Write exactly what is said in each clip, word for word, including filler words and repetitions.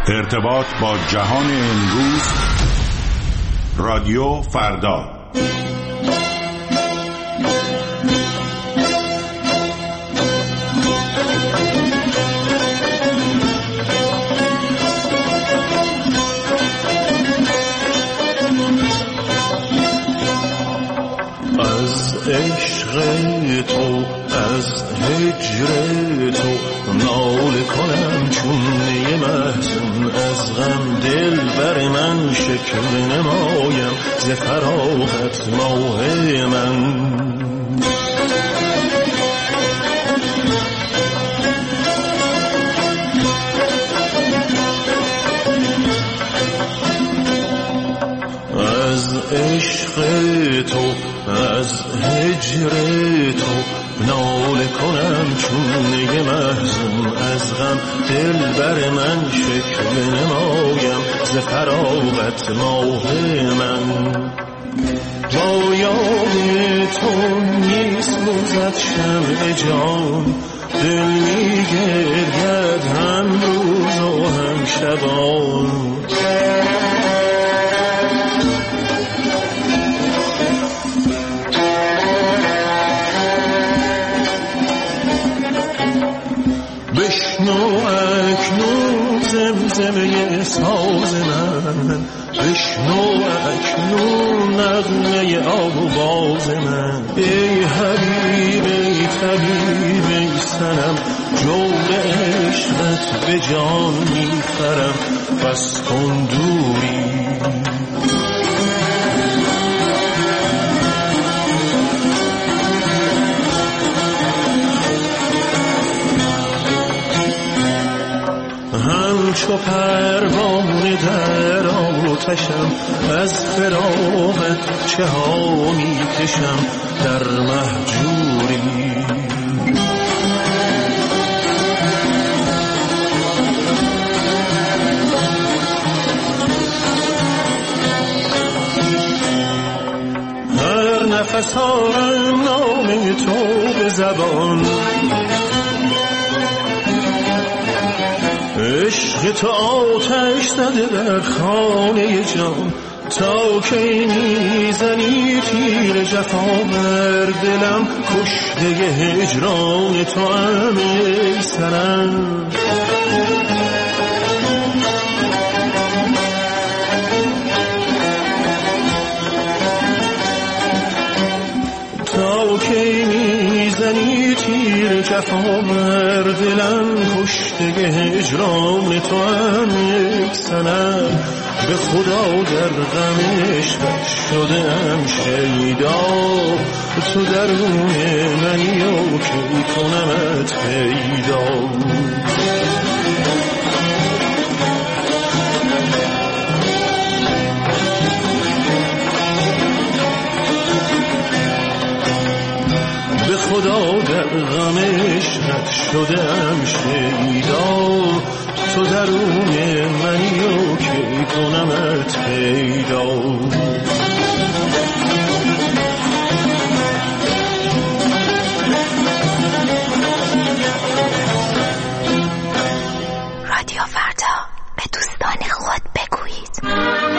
ارتباط با جهان امروز، رادیو فردا. از عشق تو، از هجر تو ناله کنم چون نی محزون، از غم دل بر من شکل نمایم ز فراغت ماه من. از عشق تو، از هجر تو ناله کنم چون نی محزون، از غم دل بر من شکل نمایم ز فراغت ماه من. با یاد تو میسوزد شمع جان، دل میگرید هم روز و هم شبان. بشنو اکنون زمزمه ساز من، بشنو اکنون نغمه آواز من. ای حبیب ای طبیب ای صنم، جور عشقت به جان میخرم، بس کن دوری. همچو پروانه در آتشم، از فراقت چه ها میکشم در مهجوری. هر نفس آرم نام تو به زبان، عشق تو آتش زده در خانه جان. تا کی میزنی تیر جفا بر دلم، کشته هجران تو هم ای صنم. تا کی میزنی تیر جفا بر دلم، کشته هجران تو هم یک صنم. به خدا در غم عشقت شدم شیدا، تو درون منی و کی کنمت پیدا. به خدا در غم عشقت شدم شیدا، تو درون منی و کی کنمت پیدا. رادیو فردا، به دوستان خود بگویید.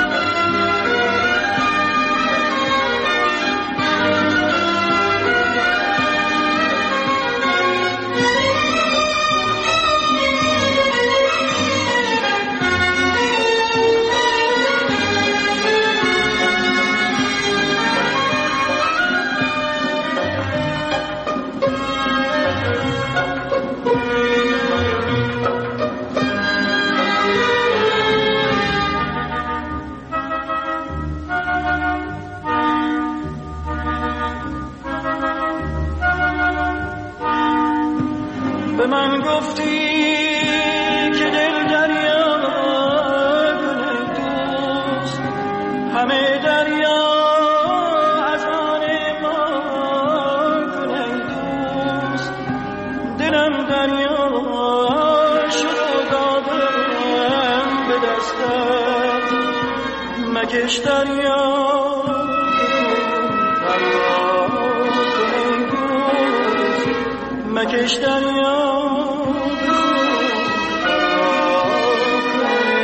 به من گفتی که دل دریا کنه دوست، همه دریا از آن ما کنه دوست. دلم دریا شد دادم به دستت، مکش دریا کنه دوست، مکش دریا.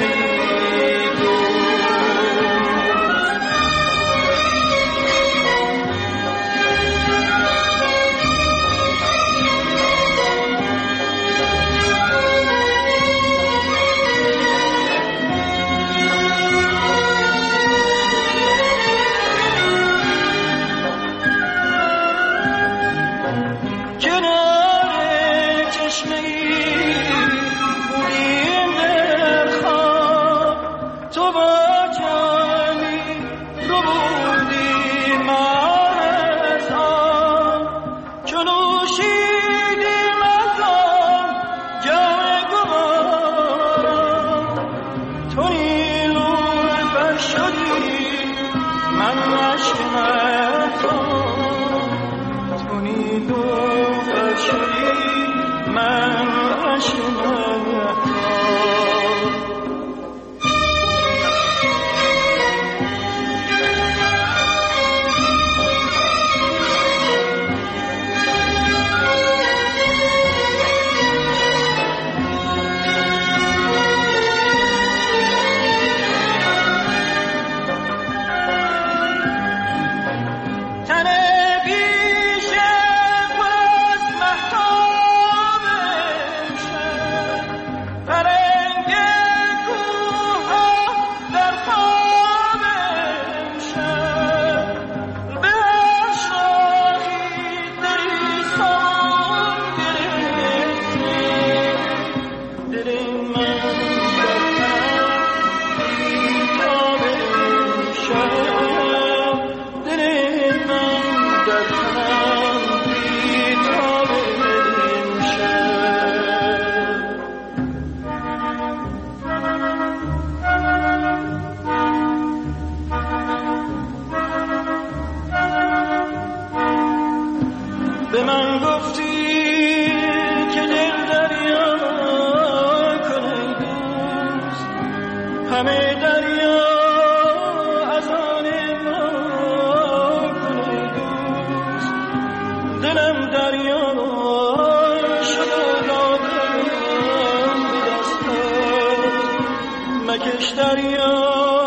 به من گفتی که دل دریا کنه دوست، همه دریا از آن ما کنه دوست. دلم دریا شد و دادم به دستت، مکش دریا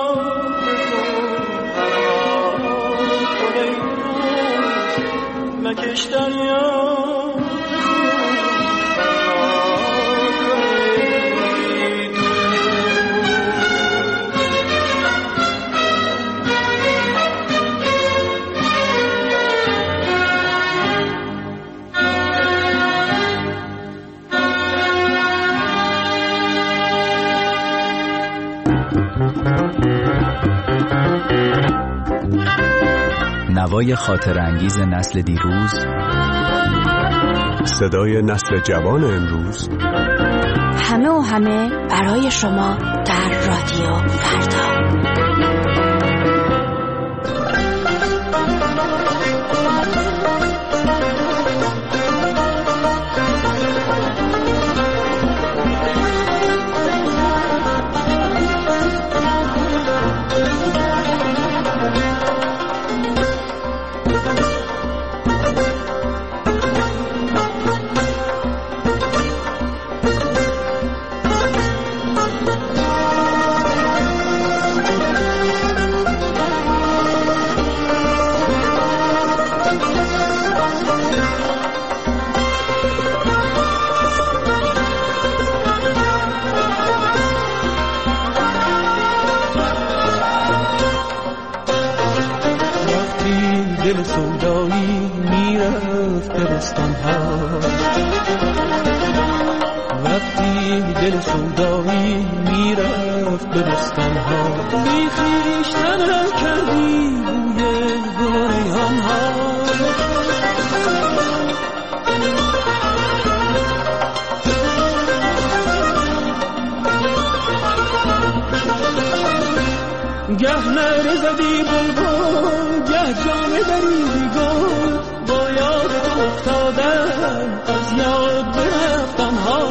مکش دریا. نوای خاطر انگیز نسل دیروز، صدای نسل جوان امروز، همه و همه برای شما در رادیو فردا. دل سودایی میرفت به بستان‌ها، وقتی دل سودایی میرفت به بستان‌ها، بی خویشتنم کردی بوی گل و ریحان‌ها. گه نره زدی بلبل، گه جامه دریدی گل، با یاد تو افتادن از یاد برفتنها.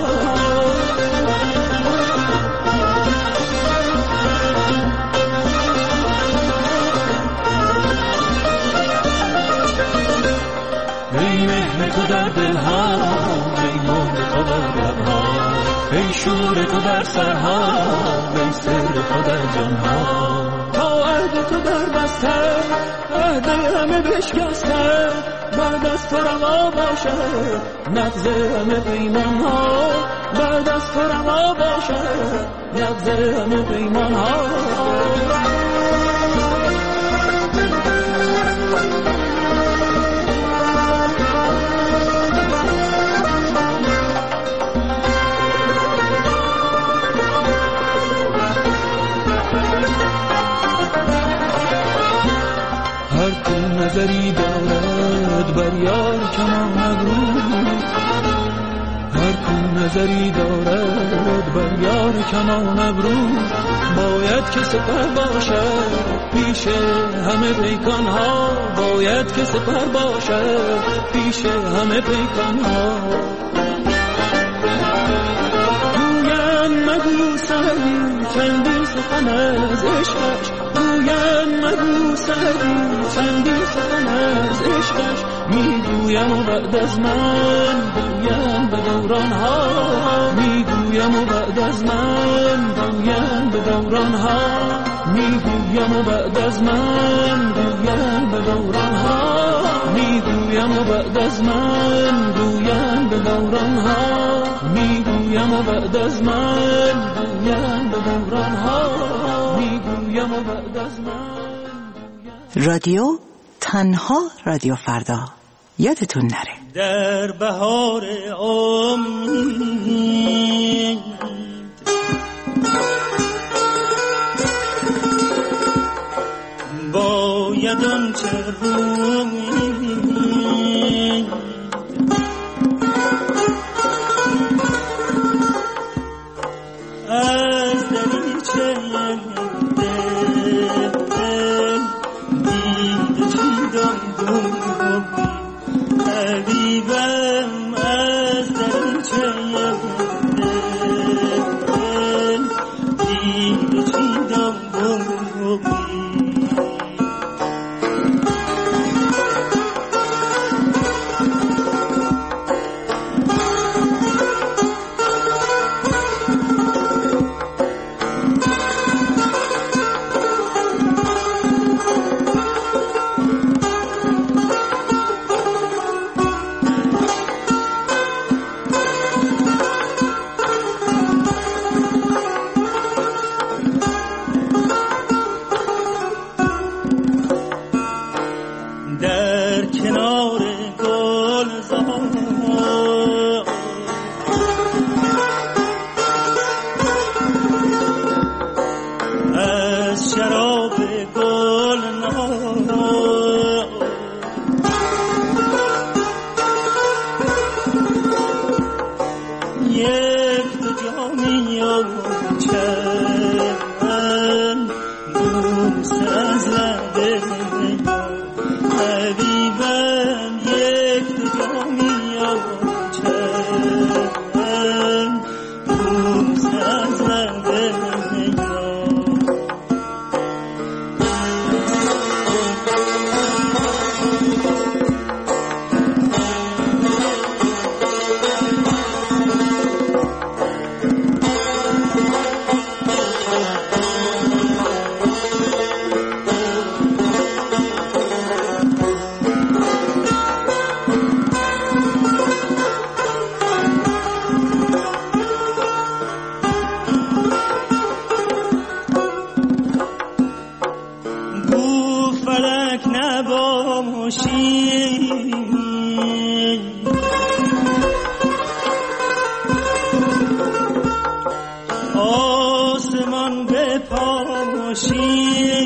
ای مهر تو در دلها، ای مهر تو در لبها، ای شور تو در سرها، ای سر تو در جانها. تا عهد تو در بسته، عهد همه بشکسته، بعد از تو روا باشه نبض همه پیمانها، بعد از تو روا باشه نبض همه پیمانها. هر کو نظری دارد بر یار کمان ابرو، هر کو نظری دارد بر یار کمان ابرو، باید که سپر باشد پیش همه پیکانها، باید که سپر باشد پیش همه پیکانها. گویند مگو سری چندی سخن از عشقش، گویند مگو سری چندی سخن از عشقش، میگویم و بعد از من گویم به دورانها، میگویم و بعد از من گویم به دورانها، میگویم و بعد از من گویم به دورانها، میگویم و بعد از من گویم به دورانها، میگویم و بعد از من گویم به دورانها، میگویم و بعد از من. رادیو تنها رادیو فردا، یادتون نره. در بهار امید گوید آن چه روی از دریچه دل دیده چیدم گم حبیبم از دریچه دل دیده چیدم گم آسمان به پاموشی